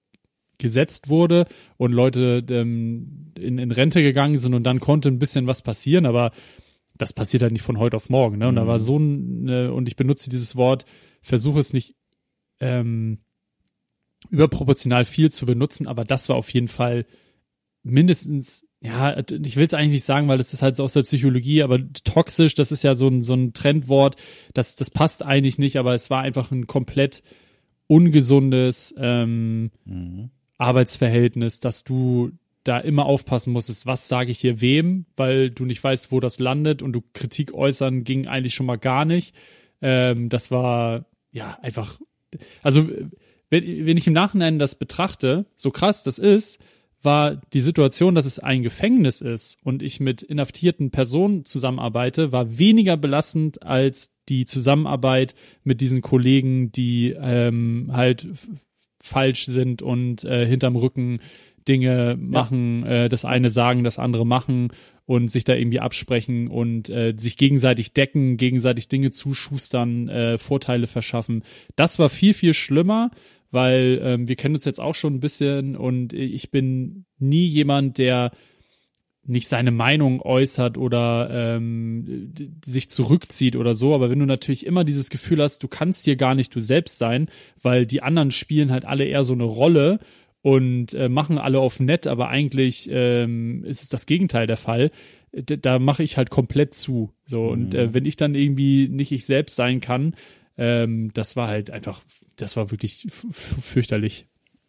gesetzt wurde und Leute ähm, in, in Rente gegangen sind und dann konnte ein bisschen was passieren, aber das passiert halt nicht von heute auf morgen. Ne? Und mhm. da war so ein, ne, und ich benutze dieses Wort, versuche es nicht ähm, überproportional viel zu benutzen, aber das war auf jeden Fall mindestens, ja, ich will es eigentlich nicht sagen, weil das ist halt so aus der Psychologie, aber toxisch, das ist ja so ein, so ein Trendwort, das, das passt eigentlich nicht, aber es war einfach ein komplett ungesundes ähm, mhm. Arbeitsverhältnis, dass du da immer aufpassen musstest, was sage ich hier wem, weil du nicht weißt, wo das landet und du Kritik äußern ging eigentlich schon mal gar nicht. Ähm, das war ja einfach, also wenn, wenn ich im Nachhinein das betrachte, so krass das ist, war die Situation, dass es ein Gefängnis ist und ich mit inhaftierten Personen zusammenarbeite, war weniger belastend als die Zusammenarbeit mit diesen Kollegen, die ähm, halt f- falsch sind und äh, hinterm Rücken Dinge machen, ja. äh, das eine sagen, das andere machen und sich da irgendwie absprechen und äh, sich gegenseitig decken, gegenseitig Dinge zuschustern, äh, Vorteile verschaffen. Das war viel, viel schlimmer, weil ähm, wir kennen uns jetzt auch schon ein bisschen und ich bin nie jemand, der nicht seine Meinung äußert oder ähm, sich zurückzieht oder so, aber wenn du natürlich immer dieses Gefühl hast, du kannst hier gar nicht du selbst sein, weil die anderen spielen halt alle eher so eine Rolle und äh, machen alle auf nett, aber eigentlich ähm, ist es das Gegenteil der Fall. D- da mache ich halt komplett zu. So, mhm. Und äh, wenn ich dann irgendwie nicht ich selbst sein kann, ähm, das war halt einfach, das war wirklich f- f- fürchterlich.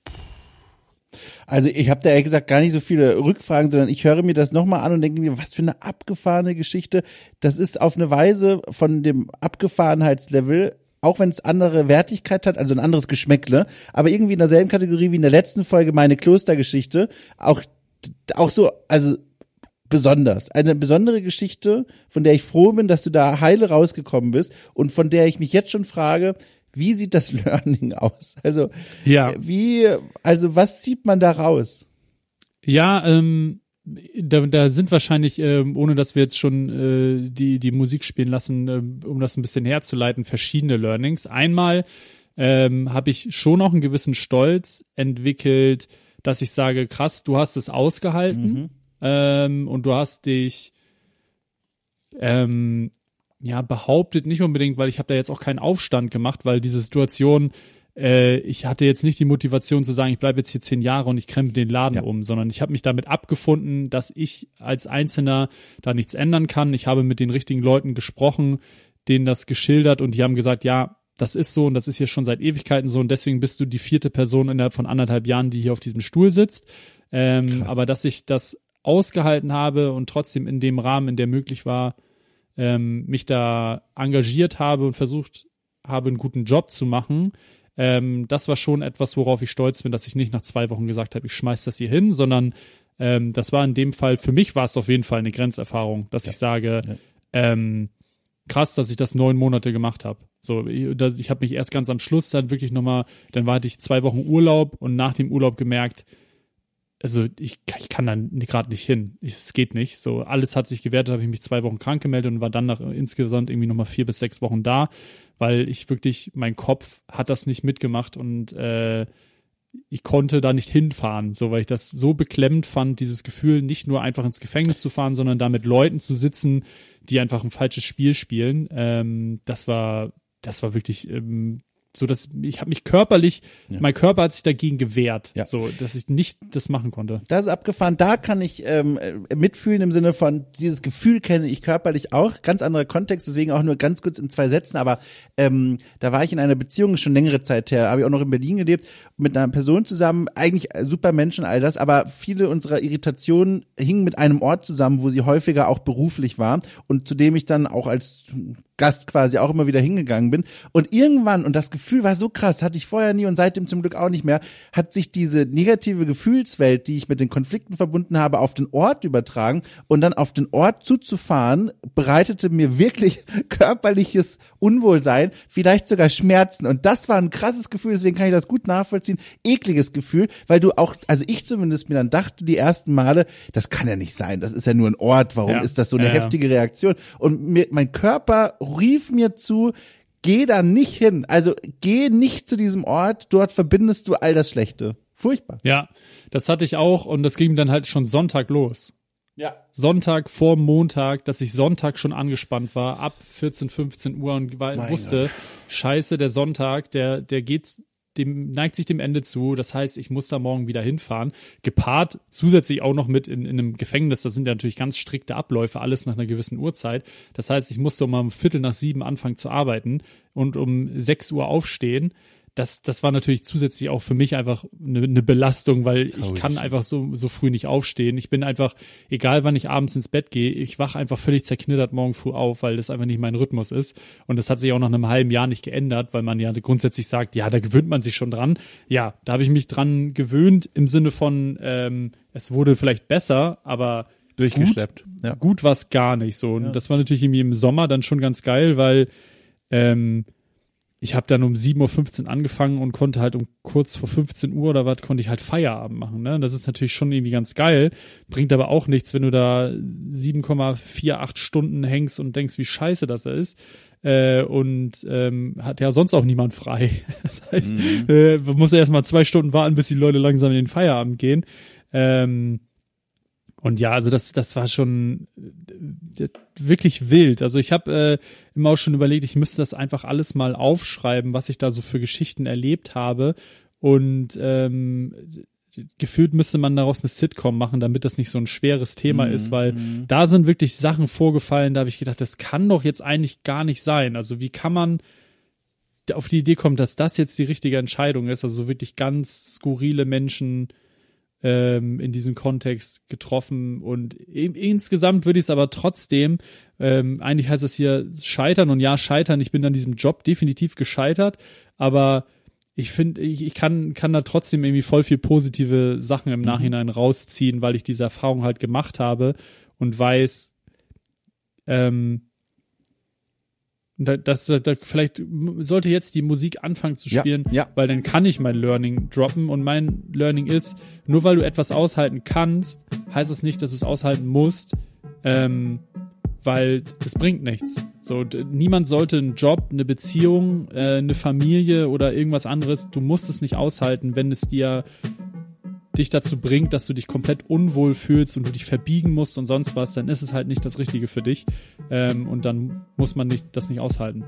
Also ich habe da ehrlich gesagt gar nicht so viele Rückfragen, sondern ich höre mir das nochmal an und denke mir, was für eine abgefahrene Geschichte. Das ist auf eine Weise von dem Abgefahrenheitslevel, auch wenn es andere Wertigkeit hat, also ein anderes Geschmäckle, aber irgendwie in derselben Kategorie wie in der letzten Folge meine Klostergeschichte, auch auch so, also besonders. Eine besondere Geschichte, von der ich froh bin, dass du da heile rausgekommen bist und von der ich mich jetzt schon frage, wie sieht das Learning aus? Also, ja. wie, also was zieht man da raus? Ja, ähm, da, da sind wahrscheinlich, ähm, ohne dass wir jetzt schon äh, die, die Musik spielen lassen, äh, um das ein bisschen herzuleiten, verschiedene Learnings. Einmal ähm, habe ich schon auch einen gewissen Stolz entwickelt, dass ich sage, krass, du hast es ausgehalten mhm. ähm, und du hast dich ähm, ja, behauptet nicht unbedingt, weil ich habe da jetzt auch keinen Aufstand gemacht, weil diese Situation, äh, ich hatte jetzt nicht die Motivation zu sagen, ich bleibe jetzt hier zehn Jahre und ich krempe den Laden ja. um, sondern ich habe mich damit abgefunden, dass ich als Einzelner da nichts ändern kann. Ich habe mit den richtigen Leuten gesprochen, denen das geschildert und die haben gesagt, ja, das ist so und das ist hier schon seit Ewigkeiten so und deswegen bist du die vierte Person innerhalb von anderthalb Jahren, die hier auf diesem Stuhl sitzt. Ähm, aber dass ich das ausgehalten habe und trotzdem in dem Rahmen, in der möglich war, ähm, mich da engagiert habe und versucht habe, einen guten Job zu machen, ähm, das war schon etwas, worauf ich stolz bin, dass ich nicht nach zwei Wochen gesagt habe, ich schmeiß das hier hin, sondern ähm, das war in dem Fall, für mich war es auf jeden Fall eine Grenzerfahrung, dass ja. ich sage, ja. ähm, krass, dass ich das neun Monate gemacht habe. So, ich, ich habe mich erst ganz am Schluss dann wirklich nochmal, dann hatte ich zwei Wochen Urlaub und nach dem Urlaub gemerkt, also ich, ich kann da gerade nicht hin. Es geht nicht. So, alles hat sich gewertet, habe ich mich zwei Wochen krank gemeldet und war dann nach insgesamt irgendwie nochmal vier bis sechs Wochen da, weil ich wirklich, mein Kopf hat das nicht mitgemacht und äh, ich konnte da nicht hinfahren, so, weil ich das so beklemmend fand, dieses Gefühl, nicht nur einfach ins Gefängnis zu fahren, sondern da mit Leuten zu sitzen, die einfach ein falsches Spiel spielen. Ähm, das war, das war wirklich ähm, so, dass ich habe mich körperlich, ja. mein Körper hat sich dagegen gewehrt, ja. so, dass ich nicht das machen konnte. Das ist abgefahren. Da kann ich ähm, mitfühlen im Sinne von, dieses Gefühl kenne ich körperlich auch. Ganz anderer Kontext, deswegen auch nur ganz kurz in zwei Sätzen. Aber ähm, da war ich in einer Beziehung schon längere Zeit her, habe ich auch noch in Berlin gelebt, mit einer Person zusammen, eigentlich super Menschen, all das, aber viele unserer Irritationen hingen mit einem Ort zusammen, wo sie häufiger auch beruflich war und zu dem ich dann auch als Gast quasi auch immer wieder hingegangen bin. Und irgendwann, und das Gefühl war so krass, hatte ich vorher nie und seitdem zum Glück auch nicht mehr, hat sich diese negative Gefühlswelt, die ich mit den Konflikten verbunden habe, auf den Ort übertragen. Und dann auf den Ort zuzufahren, bereitete mir wirklich körperliches Unwohlsein, vielleicht sogar Schmerzen. Und das war ein krasses Gefühl, deswegen kann ich das gut nachvollziehen. Ekliges Gefühl, weil du auch, also ich zumindest mir dann dachte die ersten Male, das kann ja nicht sein, das ist ja nur ein Ort, warum ja. ist das so eine ja, heftige Reaktion? Und mir, mein Körper rief mir zu, geh da nicht hin, also geh nicht zu diesem Ort, dort verbindest du all das Schlechte. Furchtbar. Ja, das hatte ich auch und das ging dann halt schon Sonntag los. Ja. Sonntag vor Montag, dass ich Sonntag schon angespannt war, ab vierzehn, fünfzehn Uhr und Mein wusste, Gott. scheiße, der Sonntag, der, der geht, dem neigt sich dem Ende zu. Das heißt, ich muss da morgen wieder hinfahren. Gepaart zusätzlich auch noch mit in, in einem Gefängnis. Das sind ja natürlich ganz strikte Abläufe, alles nach einer gewissen Uhrzeit. Das heißt, ich musste um um Viertel nach sieben anfangen zu arbeiten und um sechs Uhr aufstehen. Das, das war natürlich zusätzlich auch für mich einfach eine, eine Belastung, weil ich Oh, kann shit. einfach so, so früh nicht aufstehen. Ich bin einfach, egal wann ich abends ins Bett gehe, ich wache einfach völlig zerknittert morgen früh auf, weil das einfach nicht mein Rhythmus ist. Und das hat sich auch nach einem halben Jahr nicht geändert, weil man ja grundsätzlich sagt, ja, da gewöhnt man sich schon dran. Ja, da habe ich mich dran gewöhnt im Sinne von, ähm, es wurde vielleicht besser, aber Durchgeschleppt. Gut, Ja. gut war es gar nicht so. Und Ja. das war natürlich irgendwie im Sommer dann schon ganz geil, weil ähm, ich habe dann um sieben Uhr fünfzehn angefangen und konnte halt um kurz vor fünfzehn Uhr oder was, konnte ich halt Feierabend machen. Ne? Das ist natürlich schon irgendwie ganz geil, bringt aber auch nichts, wenn du da sieben Komma achtundvierzig Stunden hängst und denkst, wie scheiße das ist. Äh, und ähm, hat ja sonst auch niemand frei. Das heißt, Mhm. äh, man muss ja erstmal zwei Stunden warten, bis die Leute langsam in den Feierabend gehen. Ähm, Und ja, also das, das war schon äh, wirklich wild. Also ich habe äh, immer auch schon überlegt, ich müsste das einfach alles mal aufschreiben, was ich da so für Geschichten erlebt habe. Und ähm, gefühlt müsste man daraus eine Sitcom machen, damit das nicht so ein schweres Thema Mhm. ist, weil da sind wirklich Sachen vorgefallen, da habe ich gedacht, das kann doch jetzt eigentlich gar nicht sein. Also wie kann man auf die Idee kommen, dass das jetzt die richtige Entscheidung ist? Also so wirklich ganz skurrile Menschen ähm, in diesem Kontext getroffen und in, insgesamt würde ich es aber trotzdem, ähm, eigentlich heißt es hier scheitern und ja, scheitern, ich bin an diesem Job definitiv gescheitert, aber ich finde, ich, ich kann, kann da trotzdem irgendwie voll viel positive Sachen im Nachhinein rausziehen, weil ich diese Erfahrung halt gemacht habe und weiß, ähm, da, das, da, vielleicht sollte jetzt die Musik anfangen zu spielen, Ja, ja. weil dann kann ich mein Learning droppen und mein Learning ist, nur weil du etwas aushalten kannst, heißt es nicht, dass du es aushalten musst, ähm, weil es bringt nichts. So, d- niemand sollte einen Job, eine Beziehung, äh, eine Familie oder irgendwas anderes, du musst es nicht aushalten, wenn es dir dich dazu bringt, dass du dich komplett unwohl fühlst und du dich verbiegen musst und sonst was, dann ist es halt nicht das Richtige für dich. Ähm, und dann muss man nicht, das nicht aushalten.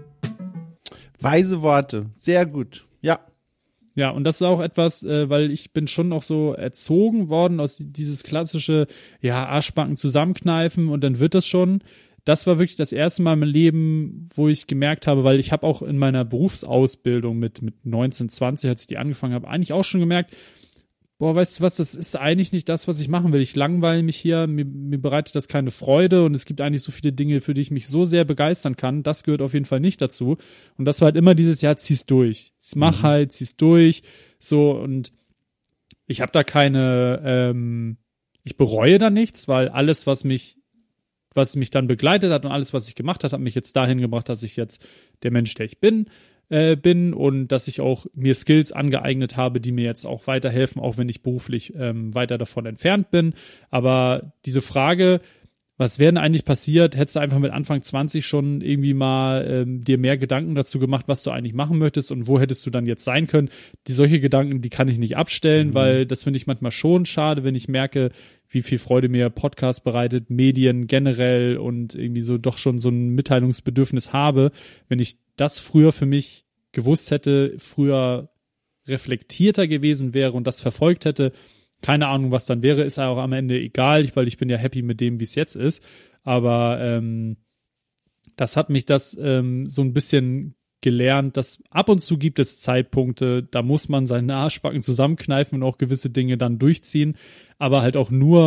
Weise Worte. Sehr gut. Ja. Ja, und das ist auch etwas, äh, weil ich bin schon noch so erzogen worden aus die- dieses klassische, ja, Arschbacken zusammenkneifen und dann wird das schon. Das war wirklich das erste Mal im Leben, wo ich gemerkt habe, weil ich habe auch in meiner Berufsausbildung mit, mit neunzehn, zwanzig, als ich die angefangen habe, eigentlich auch schon gemerkt, boah, weißt du was, das ist eigentlich nicht das, was ich machen will. Ich langweile mich hier, mir, mir bereitet das keine Freude und es gibt eigentlich so viele Dinge, für die ich mich so sehr begeistern kann. Das gehört auf jeden Fall nicht dazu. Und das war halt immer dieses Jahr, zieh's durch. Mach Mhm. halt, zieh's durch. So, und ich habe da keine, ähm, ich bereue da nichts, weil alles, was mich, was mich dann begleitet hat und alles, was ich gemacht habe, hat mich jetzt dahin gebracht, dass ich jetzt der Mensch, der ich bin, äh, bin und dass ich auch mir Skills angeeignet habe, die mir jetzt auch weiterhelfen, auch wenn ich beruflich ähm, weiter davon entfernt bin. Aber diese Frage, was wäre denn eigentlich passiert, hättest du einfach mit Anfang zwanzig schon irgendwie mal ähm, dir mehr Gedanken dazu gemacht, was du eigentlich machen möchtest und wo hättest du dann jetzt sein können? Die solche Gedanken, die kann ich nicht abstellen, Mhm. weil das finde ich manchmal schon schade, wenn ich merke, wie viel Freude mir Podcast bereitet, Medien generell und irgendwie so doch schon so ein Mitteilungsbedürfnis habe. Wenn ich das früher für mich gewusst hätte, früher reflektierter gewesen wäre und das verfolgt hätte, keine Ahnung, was dann wäre, ist ja auch am Ende egal, weil ich bin ja happy mit dem, wie es jetzt ist. Aber ähm, das hat mich das ähm, so ein bisschen gelernt, dass ab und zu gibt es Zeitpunkte, da muss man seine Arschbacken zusammenkneifen und auch gewisse Dinge dann durchziehen, aber halt auch nur,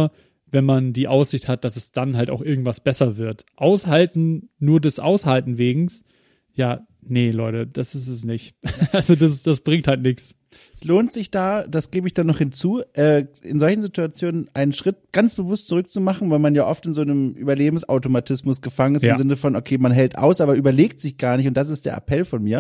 wenn man die Aussicht hat, dass es dann halt auch irgendwas besser wird. Aushalten, nur des Aushalten wegens, ja, nee, Leute, das ist es nicht. Also das, das bringt halt nichts. Es lohnt sich da, das gebe ich dann noch hinzu, äh, in solchen Situationen einen Schritt ganz bewusst zurückzumachen, weil man ja oft in so einem Überlebensautomatismus gefangen ist, ja. im Sinne von, okay, man hält aus, aber überlegt sich gar nicht, und das ist der Appell von mir,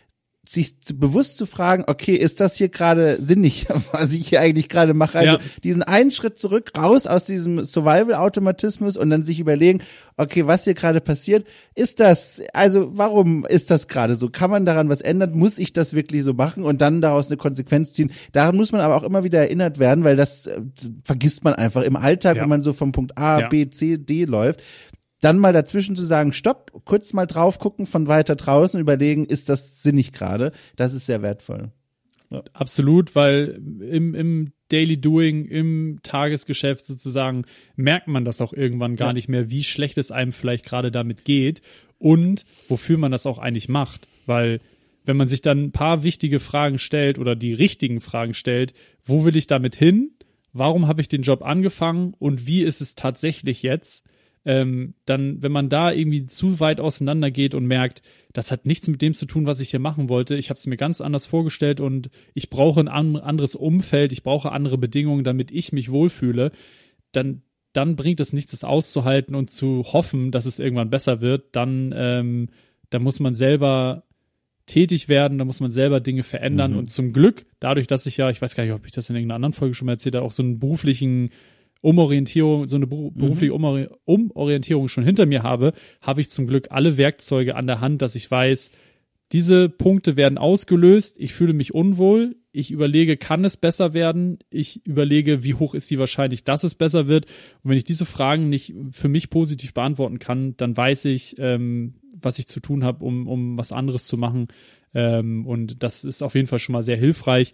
sich zu, bewusst zu fragen, okay, ist das hier gerade sinnig, was ich hier eigentlich gerade mache? Also ja. diesen einen Schritt zurück, raus aus diesem Survival-Automatismus und dann sich überlegen, okay, was hier gerade passiert, ist das, also warum ist das gerade so? Kann man daran was ändern? Muss ich das wirklich so machen? Und dann daraus eine Konsequenz ziehen. Daran muss man aber auch immer wieder erinnert werden, weil das äh, vergisst man einfach im Alltag, ja. wenn man so vom Punkt A, ja. B, C, D läuft. Dann mal dazwischen zu sagen, stopp, kurz mal drauf gucken von weiter draußen, überlegen, ist das sinnig gerade? Das ist sehr wertvoll. Ja. Absolut, weil im, im Daily Doing, im Tagesgeschäft sozusagen, merkt man das auch irgendwann gar ja. nicht mehr, wie schlecht es einem vielleicht gerade damit geht und wofür man das auch eigentlich macht. Weil wenn man sich dann ein paar wichtige Fragen stellt oder die richtigen Fragen stellt, wo will ich damit hin? Warum habe ich den Job angefangen und wie ist es tatsächlich jetzt? Ähm, dann, wenn man da irgendwie zu weit auseinander geht und merkt, das hat nichts mit dem zu tun, was ich hier machen wollte, ich habe es mir ganz anders vorgestellt und ich brauche ein an, anderes Umfeld, ich brauche andere Bedingungen, damit ich mich wohlfühle, dann, dann bringt es nichts, das auszuhalten und zu hoffen, dass es irgendwann besser wird, dann, ähm, dann muss man selber tätig werden, da muss man selber Dinge verändern mhm. und zum Glück, dadurch, dass ich ja, ich weiß gar nicht, ob ich das in irgendeiner anderen Folge schon mal erzählt habe, auch so einen beruflichen Umorientierung, so eine berufliche mhm. Umorientierung schon hinter mir habe, habe ich zum Glück alle Werkzeuge an der Hand, dass ich weiß, diese Punkte werden ausgelöst, ich fühle mich unwohl, ich überlege, kann es besser werden, ich überlege, wie hoch ist die Wahrscheinlichkeit, dass es besser wird, und wenn ich diese Fragen nicht für mich positiv beantworten kann, dann weiß ich, ähm, was ich zu tun habe, um, um was anderes zu machen, ähm, und das ist auf jeden Fall schon mal sehr hilfreich,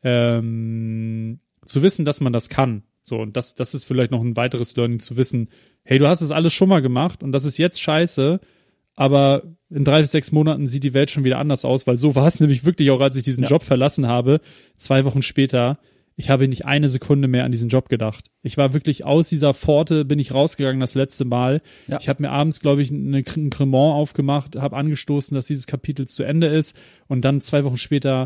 ähm, zu wissen, dass man das kann. So, und das, das ist vielleicht noch ein weiteres Learning, zu wissen, hey, du hast es alles schon mal gemacht und das ist jetzt scheiße, aber in drei bis sechs Monaten sieht die Welt schon wieder anders aus, weil so war es nämlich wirklich auch, als ich diesen ja. Job verlassen habe, zwei Wochen später, ich habe nicht eine Sekunde mehr an diesen Job gedacht. Ich war wirklich aus dieser Pforte, bin ich rausgegangen das letzte Mal. Ja. Ich habe mir abends, glaube ich, eine, ein Cremant aufgemacht, habe angestoßen, dass dieses Kapitel zu Ende ist, und dann zwei Wochen später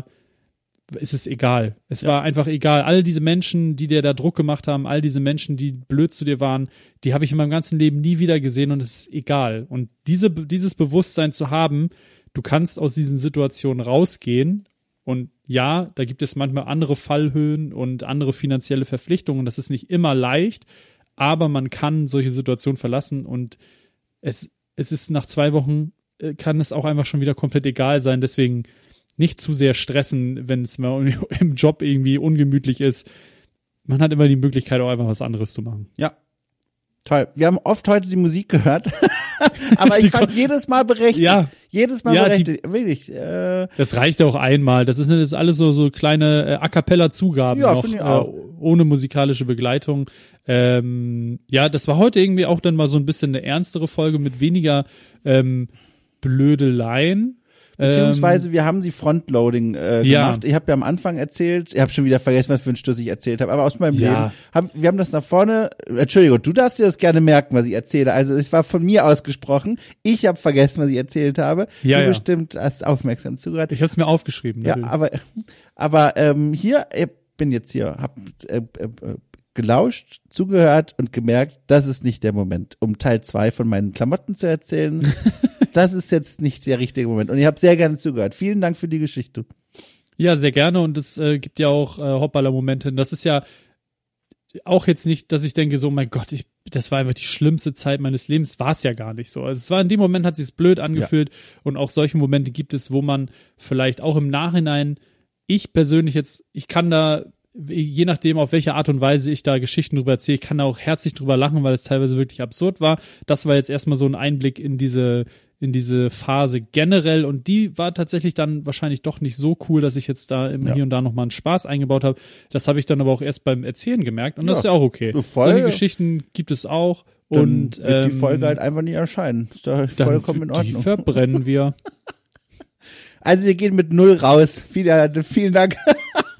ist es egal. Es ja. war einfach egal. All diese Menschen, die dir da Druck gemacht haben, all diese Menschen, die blöd zu dir waren, die habe ich in meinem ganzen Leben nie wieder gesehen, und es ist egal. Und diese, dieses Bewusstsein zu haben, du kannst aus diesen Situationen rausgehen, und ja, da gibt es manchmal andere Fallhöhen und andere finanzielle Verpflichtungen. Das ist nicht immer leicht, aber man kann solche Situationen verlassen, und es, es ist nach zwei Wochen, kann es auch einfach schon wieder komplett egal sein. Deswegen nicht zu sehr stressen, wenn es mal im Job irgendwie ungemütlich ist. Man hat immer die Möglichkeit, auch einfach was anderes zu machen. Ja, toll. Wir haben oft heute die Musik gehört, aber ich fand jedes Mal berechtigt. Ja. Jedes Mal ja, berechtigt. Die, wirklich. Äh, das reicht ja auch einmal. Das ist, das ist alles so, so kleine äh, A-Cappella-Zugaben ja, noch, ich auch. Äh, ohne musikalische Begleitung. Ähm, ja, das war heute irgendwie auch dann mal so ein bisschen eine ernstere Folge mit weniger ähm, Blödeleien. Beziehungsweise wir haben sie Frontloading äh, gemacht. Ja. Ich habe ja am Anfang erzählt, ich habe schon wieder vergessen, was für ein Stuss ich erzählt habe, aber aus meinem ja. Leben, haben, wir haben das nach vorne, Entschuldigung, du darfst dir das gerne merken, was ich erzähle. Also es war von mir ausgesprochen, ich habe vergessen, was ich erzählt habe. Ja, du ja. bestimmt hast aufmerksam zugehört. Ich habe es mir aufgeschrieben. Ja, natürlich. aber aber ähm, hier, ich bin jetzt hier, hab äh, äh, gelauscht, zugehört und gemerkt, das ist nicht der Moment, um Teil zwei von meinen Klamotten zu erzählen. Das ist jetzt nicht der richtige Moment. Und ich habe sehr gerne zugehört. Vielen Dank für die Geschichte. Ja, sehr gerne. Und es äh, gibt ja auch äh, Hoppala-Momente. Das ist ja auch jetzt nicht, dass ich denke so, mein Gott, ich, das war einfach die schlimmste Zeit meines Lebens. War es ja gar nicht so. Also es war in dem Moment, hat sich blöd angefühlt. Ja. Und auch solche Momente gibt es, wo man vielleicht auch im Nachhinein, ich persönlich jetzt, ich kann da, je nachdem, auf welche Art und Weise ich da Geschichten drüber erzähle, ich kann da auch herzlich drüber lachen, weil es teilweise wirklich absurd war. Das war jetzt erstmal so ein Einblick in diese in diese Phase generell, und die war tatsächlich dann wahrscheinlich doch nicht so cool, dass ich jetzt da immer ja. hier und da nochmal einen Spaß eingebaut habe. Das habe ich dann aber auch erst beim Erzählen gemerkt, und das ja, ist ja auch okay. Voll, solche Geschichten gibt es auch. Dann und wird ähm, die Folge halt einfach nie erscheinen. Ist da vollkommen in Ordnung. Die verbrennen wir. Also wir gehen mit null raus. Vielen, vielen Dank.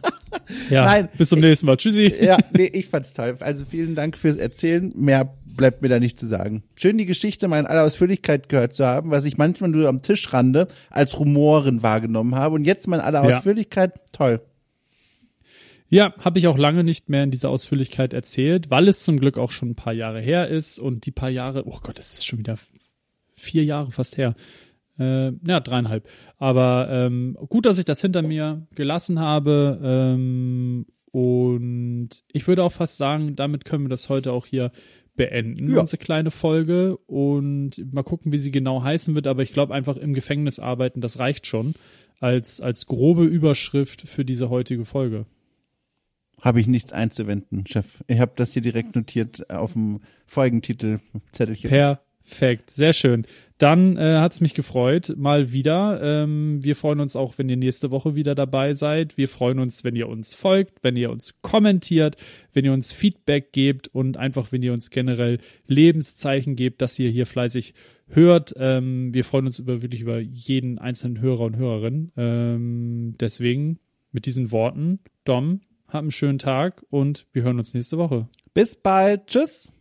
Ja, Nein. bis zum nächsten Mal. Tschüssi. Ja, nee, ich fand's toll. Also vielen Dank fürs Erzählen. Mehr bleibt mir da nicht zu sagen. Schön, die Geschichte mal in aller Ausführlichkeit gehört zu haben, was ich manchmal nur am Tischrande als Rumoren wahrgenommen habe. Und jetzt mal in aller Ja. Ausführlichkeit. Toll. Ja, habe ich auch lange nicht mehr in dieser Ausführlichkeit erzählt, weil es zum Glück auch schon ein paar Jahre her ist und die paar Jahre, oh Gott, das ist schon wieder vier Jahre fast her. Äh, ja, dreieinhalb. Aber ähm, gut, dass ich das hinter mir gelassen habe. Ähm, und ich würde auch fast sagen, damit können wir das heute auch hier beenden, Ja. unsere kleine Folge. Und mal gucken, wie sie genau heißen wird. Aber ich glaube einfach im Gefängnis arbeiten, das reicht schon als, als grobe Überschrift für diese heutige Folge. Habe ich nichts einzuwenden, Chef. Ich habe das hier direkt notiert auf dem Folgentitel-Zettelchen. Perfekt, sehr schön. Dann äh, hat's mich gefreut, mal wieder. Ähm, wir freuen uns auch, wenn ihr nächste Woche wieder dabei seid. Wir freuen uns, wenn ihr uns folgt, wenn ihr uns kommentiert, wenn ihr uns Feedback gebt und einfach, wenn ihr uns generell Lebenszeichen gebt, dass ihr hier fleißig hört. Ähm, wir freuen uns über wirklich über jeden einzelnen Hörer und Hörerin. Ähm, deswegen mit diesen Worten, Dom, hab einen schönen Tag und wir hören uns nächste Woche. Bis bald. Tschüss.